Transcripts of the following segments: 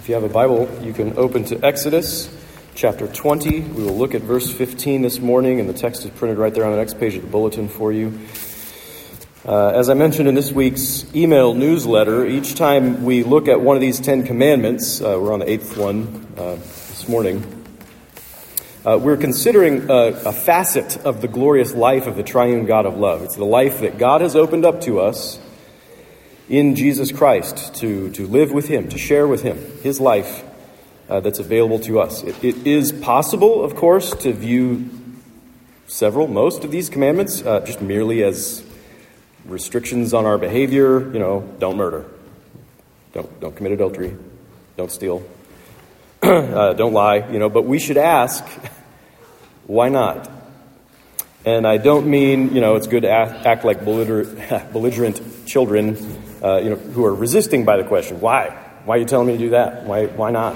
you have a Bible, you can open to Exodus chapter 20. We will look at verse 15 this morning, and the text is printed right there on the next page of the bulletin for you. As I mentioned in this week's email newsletter, each time we look at one of these 10 commandments, we're on the 8th one this morning, we're considering a facet of the glorious life of the triune God of love. It's the life that God has opened up to us in Jesus Christ to live with Him, to share with Him, His life that's available to us. It is possible, of course, to view most of these commandments just merely as restrictions on our behavior. Don't murder, don't commit adultery, don't steal, don't lie. But we should ask, why not? And I don't mean it's good to act like belligerent children, who are resisting by the question, why? Why are you telling me to do that? Why not?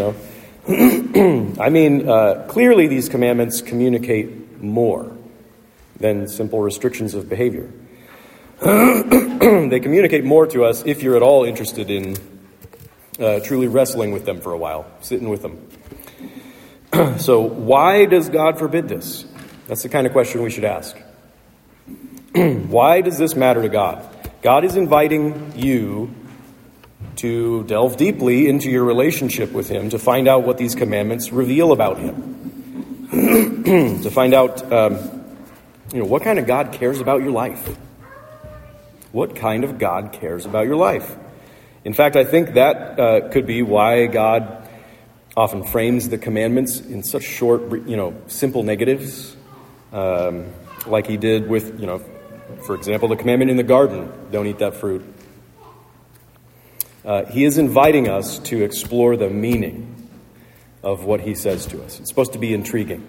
I mean, clearly these commandments communicate more than simple restrictions of behavior. They communicate more to us if you're at all interested in truly wrestling with them for a while, sitting with them. So why does God forbid this? That's the kind of question we should ask. Why does this matter to God? God is inviting you to delve deeply into your relationship with Him, to find out what these commandments reveal about Him, to find out, what kind of God cares about your life. What kind of God cares about your life? In fact, I think that could be why God often frames the commandments in such short, simple negatives, like He did with, for example, the commandment in the garden, don't eat that fruit. He is inviting us to explore the meaning of what He says to us. It's supposed to be intriguing.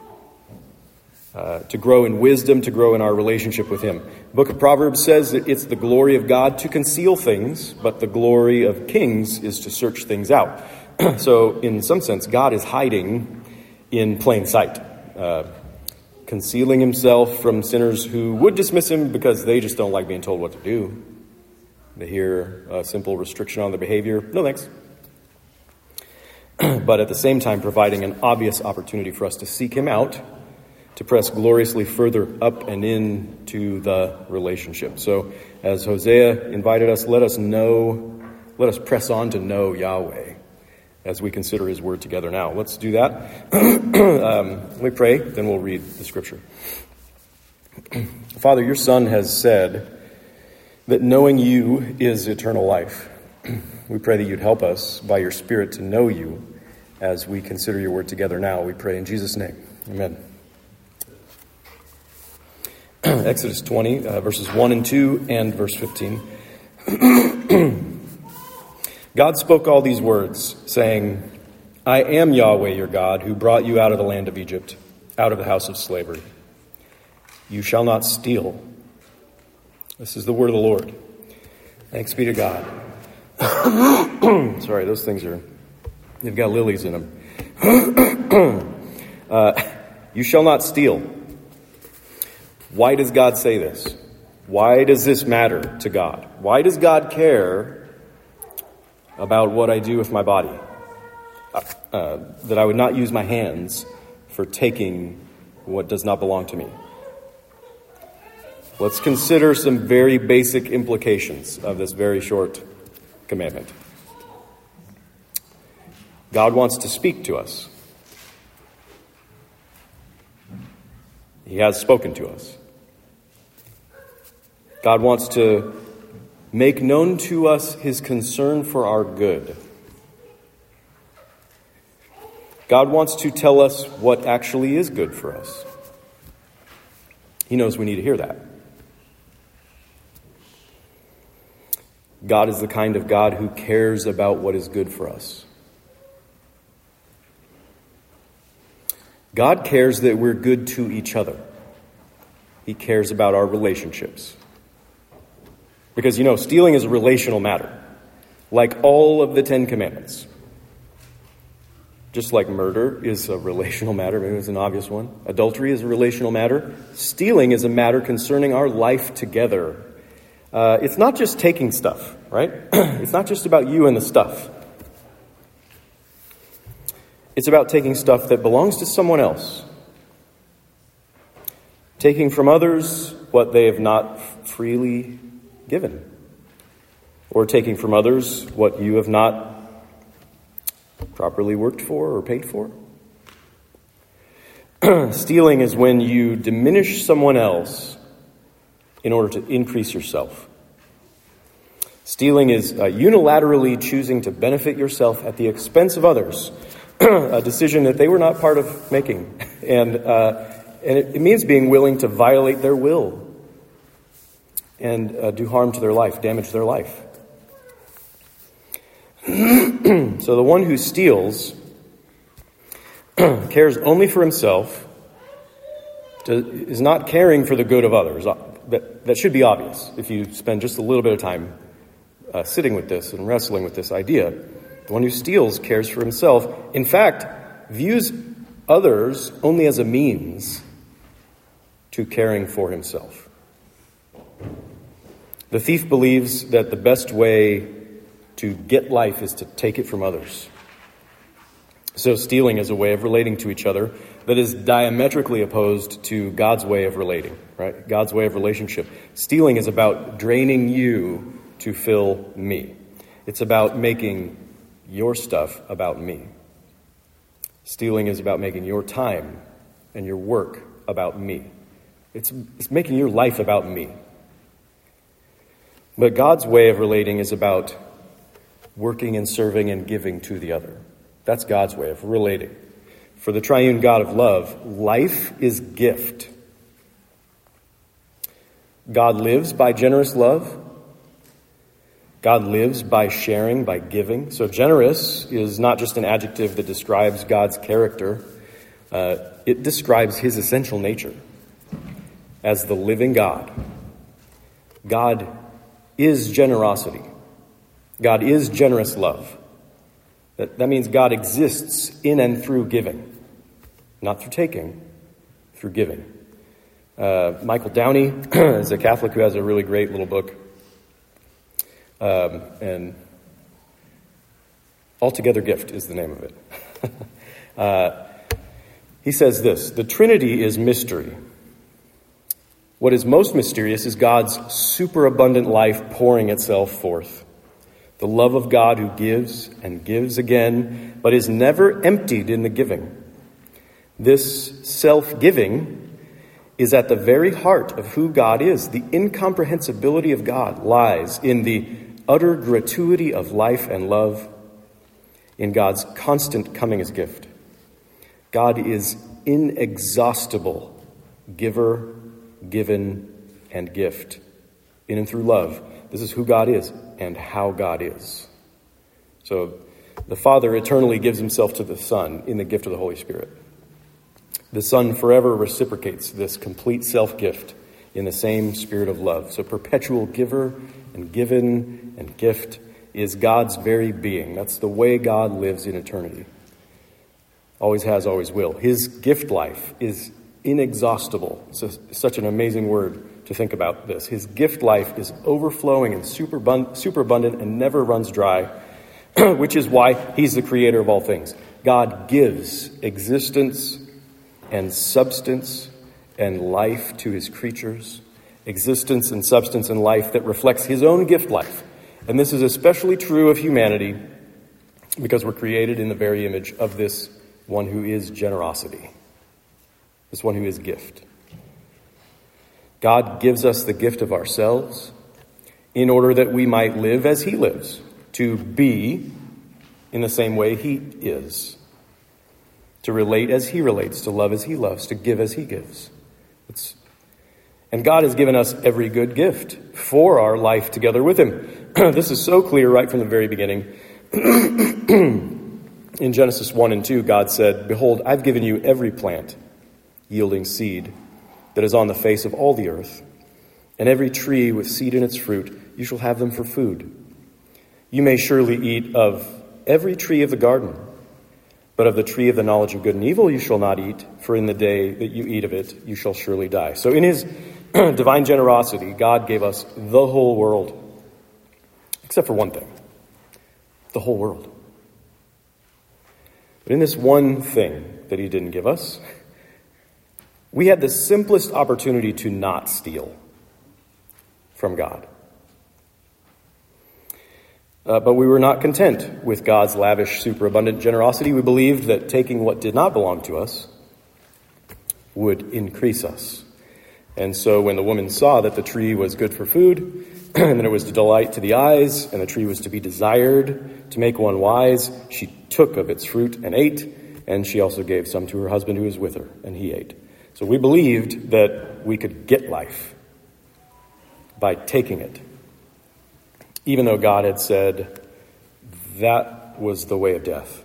To grow in wisdom, to grow in our relationship with Him. The book of Proverbs says that it's the glory of God to conceal things, but the glory of kings is to search things out. So, in some sense, God is hiding in plain sight, concealing Himself from sinners who would dismiss Him because they just don't like being told what to do. They hear a simple restriction on their behavior. No thanks. But at the same time, providing an obvious opportunity for us to seek Him out, to press gloriously further up and into the relationship. So, as Hosea invited us, let us press on to know Yahweh as we consider His word together now. Let's do that. Let me pray, then we'll read the scripture. Father, your Son has said that knowing you is eternal life. We pray that you'd help us by your Spirit to know you as we consider your word together now. We pray in Jesus' name. Amen. Exodus 20, verses 1 and 2, and verse 15. God spoke all these words, saying, I am Yahweh your God, who brought you out of the land of Egypt, out of the house of slavery. You shall not steal. This is the word of the Lord. Thanks be to God. Sorry, those things they've got lilies in them. You shall not steal. Why does God say this? Why does this matter to God? Why does God care about what I do with my body? That I would not use my hands for taking what does not belong to me. Let's consider some very basic implications of this very short commandment. God wants to speak to us. He has spoken to us. God wants to make known to us His concern for our good. God wants to tell us what actually is good for us. He knows we need to hear that. God is the kind of God who cares about what is good for us. God cares that we're good to each other. He cares about our relationships. Because, stealing is a relational matter, like all of the 10 commandments. Just like murder is a relational matter, maybe it's an obvious one. Adultery is a relational matter. Stealing is a matter concerning our life together. It's not just taking stuff, right? It's not just about you and the stuff. It's about taking stuff that belongs to someone else. Taking from others what they have not freely given. Or taking from others what you have not properly worked for or paid for. Stealing is when you diminish someone else in order to increase yourself. Stealing is unilaterally choosing to benefit yourself at the expense of others, a decision that they were not part of making. And it means being willing to violate their will and do harm to their life, damage their life. So the one who steals cares only for himself, is not caring for the good of others. That should be obvious if you spend just a little bit of time sitting with this and wrestling with this idea. The one who steals cares for himself. In fact, views others only as a means to caring for himself. The thief believes that the best way to get life is to take it from others. So stealing is a way of relating to each other that is diametrically opposed to God's way of relating, right? God's way of relationship. Stealing is about draining you to fill me. It's about making your stuff about me. Stealing is about making your time and your work about me. It's making your life about me. But God's way of relating is about working and serving and giving to the other. That's God's way of relating. For the triune God of love, life is gift. God lives by generous love. God lives by sharing, by giving. So generous is not just an adjective that describes God's character. It describes his essential nature as the living God. God is generosity. God is generous love. That means God exists in and through giving. Not through taking, through giving. Michael Downey is a Catholic who has a really great little book. And Altogether Gift is the name of it. He says this: the Trinity is mystery. What is most mysterious is God's superabundant life pouring itself forth. The love of God who gives and gives again, but is never emptied in the giving. This self-giving is at the very heart of who God is. The incomprehensibility of God lies in the utter gratuity of life and love, in God's constant coming as gift. God is inexhaustible, giver, given, and gift, in and through love. This is who God is and how God is. So the Father eternally gives himself to the Son in the gift of the Holy Spirit. The Son forever reciprocates this complete self-gift in the same spirit of love. So perpetual giver and given and gift is God's very being. That's the way God lives in eternity. Always has, always will. His gift life is inexhaustible. It's such an amazing word to think about this. His gift life is overflowing and superabundant and never runs dry, which is why he's the creator of all things. God gives existence and substance and life to his creatures, existence and substance and life that reflects his own gift life. And this is especially true of humanity because we're created in the very image of this one who is generosity, this one who is gift. God gives us the gift of ourselves in order that we might live as he lives, to be in the same way he is, to relate as he relates, to love as he loves, to give as he gives. And God has given us every good gift for our life together with him. This is so clear right from the very beginning. In Genesis 1 and 2, God said, "Behold, I've given you every plant yielding seed that is on the face of all the earth, and every tree with seed in its fruit, you shall have them for food. You may surely eat of every tree of the garden, but of the tree of the knowledge of good and evil you shall not eat, for in the day that you eat of it, you shall surely die." So in his divine generosity, God gave us the whole world, except for one thing: the whole world. But in this one thing that he didn't give us, we had the simplest opportunity to not steal from God. But we were not content with God's lavish, superabundant generosity. We believed that taking what did not belong to us would increase us. And so when the woman saw that the tree was good for food, and that it was a delight to the eyes, and the tree was to be desired to make one wise, she took of its fruit and ate, and she also gave some to her husband who was with her, and he ate. So we believed that we could get life by taking it, even though God had said that was the way of death.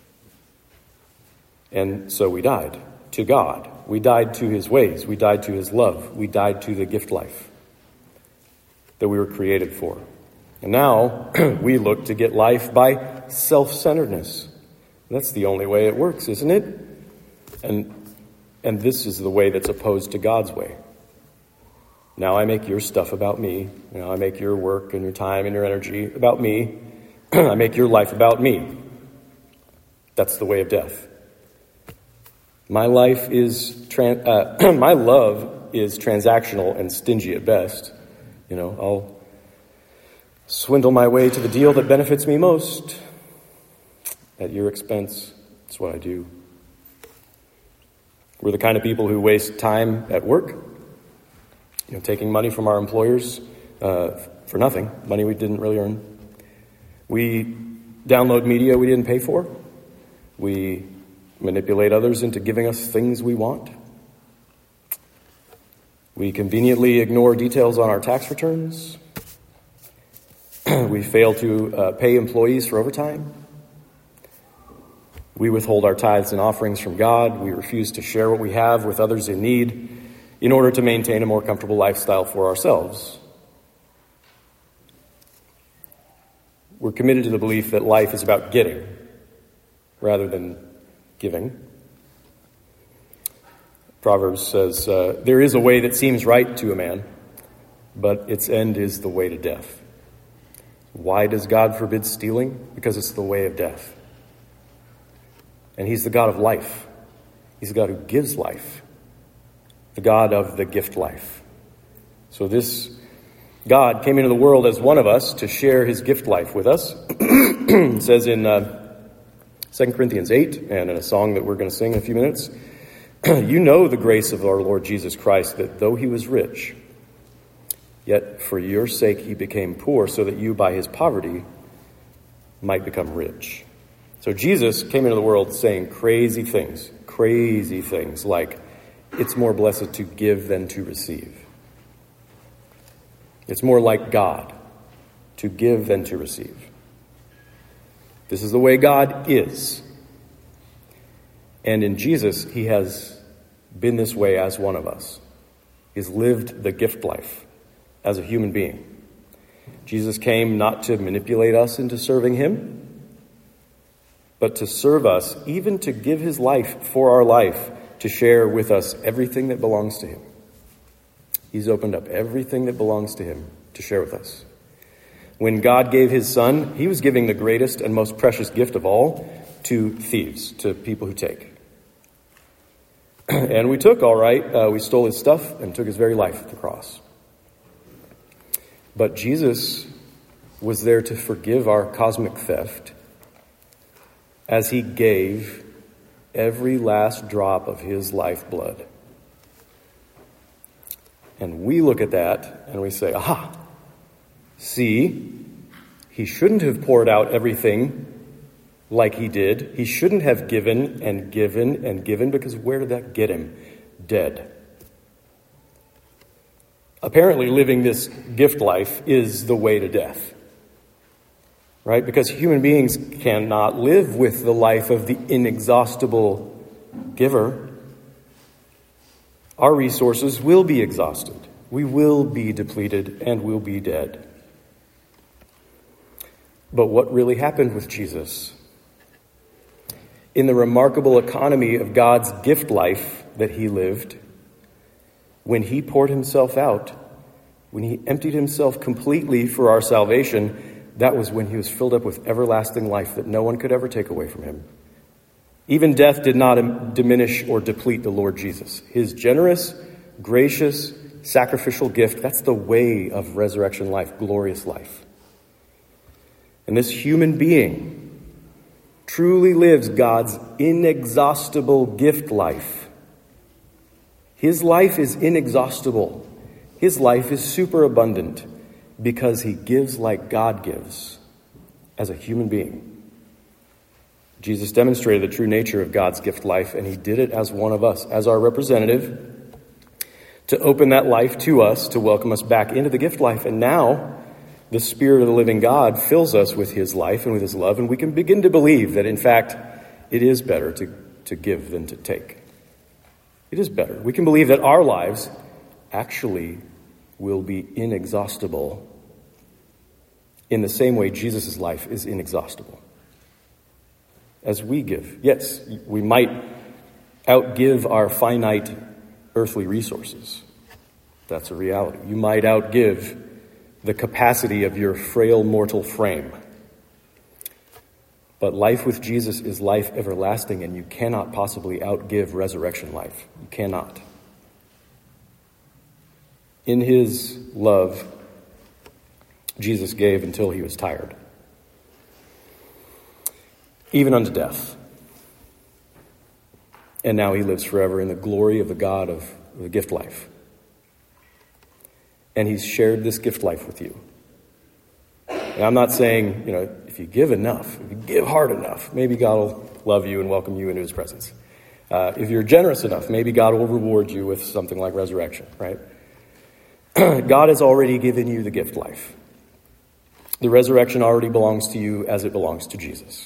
And so we died to God. We died to his ways. We died to his love. We died to the gift life that we were created for. And now we look to get life by self-centeredness. That's the only way it works, isn't it? And this is the way that's opposed to God's way. Now I make your stuff about me. I make your work and your time and your energy about me. I make your life about me. That's the way of death. My life is my love is transactional and stingy at best. I'll swindle my way to the deal that benefits me most at your expense. That's what I do. We're the kind of people who waste time at work, taking money from our employers for nothing, money we didn't really earn. We download media we didn't pay for. We manipulate others into giving us things we want. We conveniently ignore details on our tax returns. We fail to pay employees for overtime. We withhold our tithes and offerings from God. We refuse to share what we have with others in need in order to maintain a more comfortable lifestyle for ourselves. We're committed to the belief that life is about getting rather than giving. Proverbs says, there is a way that seems right to a man, but its end is the way to death. Why does God forbid stealing? Because it's the way of death. And he's the God of life. He's the God who gives life. The God of the gift life. So this God came into the world as one of us to share his gift life with us. It says in 2 Corinthians 8, and in a song that we're going to sing in a few minutes, you know the grace of our Lord Jesus Christ, that though he was rich, yet for your sake he became poor, so that you by his poverty might become rich. So Jesus came into the world saying crazy things like, it's more blessed to give than to receive. It's more like God to give than to receive. This is the way God is. And in Jesus, he has been this way as one of us. He's lived the gift life as a human being. Jesus came not to manipulate us into serving him, but to serve us, even to give his life for our life, to share with us everything that belongs to him. He's opened up everything that belongs to him to share with us. When God gave his son, he was giving the greatest and most precious gift of all to thieves, to people who take. And we took, all right, we stole his stuff and took his very life at the cross. But Jesus was there to forgive our cosmic theft as he gave every last drop of his lifeblood. And we look at that and we say, aha, see, he shouldn't have poured out everything like he did. He shouldn't have given and given and given, because where did that get him? Dead. Apparently living this gift life is the way to death. Right? Because human beings cannot live with the life of the inexhaustible giver. Our resources will be exhausted. We will be depleted and will be dead. But what really happened with Jesus? In the remarkable economy of God's gift life that he lived, when he poured himself out, when he emptied himself completely for our salvation, that was when he was filled up with everlasting life that no one could ever take away from him. Even death did not diminish or deplete the Lord Jesus. His generous, gracious, sacrificial gift, that's the way of resurrection life, glorious life. And this human being truly lives God's inexhaustible gift life. His life is inexhaustible. His life is superabundant because he gives like God gives as a human being. Jesus demonstrated the true nature of God's gift life, and he did it as one of us, as our representative, to open that life to us, to welcome us back into the gift life. And now the Spirit of the living God fills us with his life and with his love, and we can begin to believe that, in fact, it is better to give than to take. It is better. We can believe that our lives actually will be inexhaustible in the same way Jesus' life is inexhaustible. As we give. Yes, we might outgive our finite earthly resources. That's a reality. You might outgive the capacity of your frail mortal frame. But life with Jesus is life everlasting, and you cannot possibly outgive resurrection life. You cannot. In his love, Jesus gave until he was tired. Even unto death. And now he lives forever in the glory of the God of the gift life. And he's shared this gift life with you. And I'm not saying, if you give enough, if you give hard enough, maybe God will love you and welcome you into his presence. If you're generous enough, maybe God will reward you with something like resurrection, right? God has already given you the gift life. The resurrection already belongs to you as it belongs to Jesus.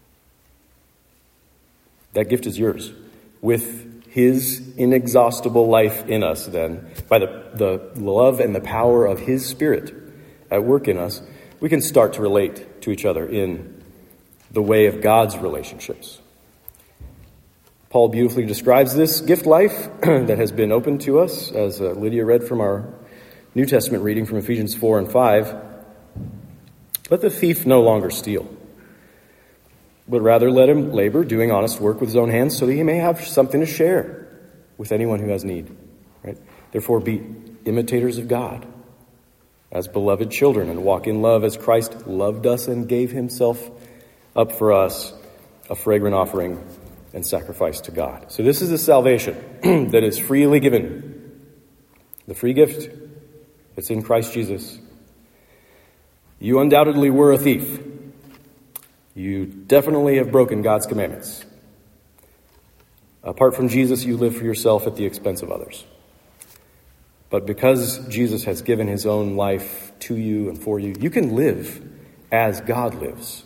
That gift is yours. With his inexhaustible life in us, then, by the love and the power of his Spirit at work in us, we can start to relate to each other in the way of God's relationships. Paul beautifully describes this gift life that has been opened to us, as Lydia read from our New Testament reading from Ephesians 4 and 5. Let the thief no longer steal, but rather let him labor, doing honest work with his own hands, so that he may have something to share with anyone who has need. Right? Therefore, be imitators of God as beloved children, and walk in love as Christ loved us and gave himself up for us, a fragrant offering and sacrifice to God. So this is the salvation that is freely given. The free gift that's in Christ Jesus. You undoubtedly were a thief. You definitely have broken God's commandments. Apart from Jesus, you live for yourself at the expense of others. But because Jesus has given his own life to you and for you, you can live as God lives,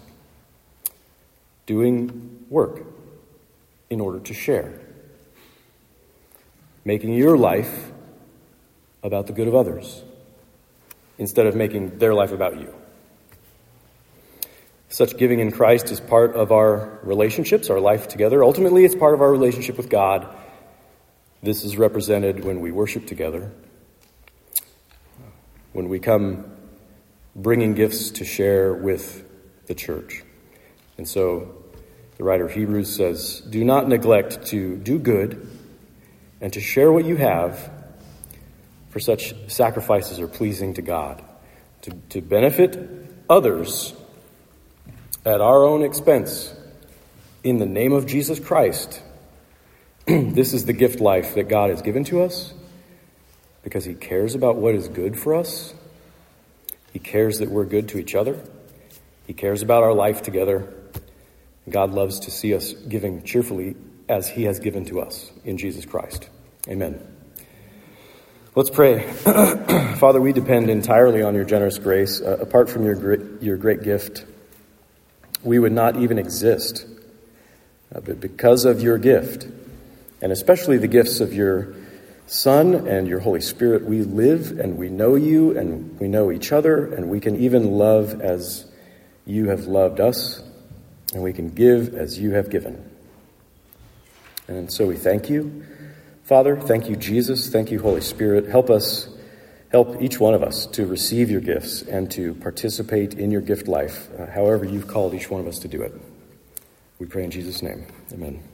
doing work in order to share, making your life about the good of others instead of making their life about you. Such giving in Christ is part of our relationships, our life together. Ultimately, it's part of our relationship with God. This is represented when we worship together, when we come bringing gifts to share with the church. And so the writer of Hebrews says, do not neglect to do good and to share what you have, for such sacrifices are pleasing to God. To benefit others at our own expense, in the name of Jesus Christ. This is the gift life that God has given to us because he cares about what is good for us. He cares that we're good to each other. He cares about our life together. God loves to see us giving cheerfully as he has given to us in Jesus Christ. Amen. Let's pray. Father, we depend entirely on your generous grace. Apart from your great gift, we would not even exist. But because of your gift, and especially the gifts of your Son and your Holy Spirit, we live and we know you and we know each other, and we can even love as you have loved us, and we can give as you have given. And so we thank you, Father. Thank you, Jesus. Thank you, Holy Spirit. Help each one of us to receive your gifts and to participate in your gift life, however you've called each one of us to do it. We pray in Jesus' name. Amen.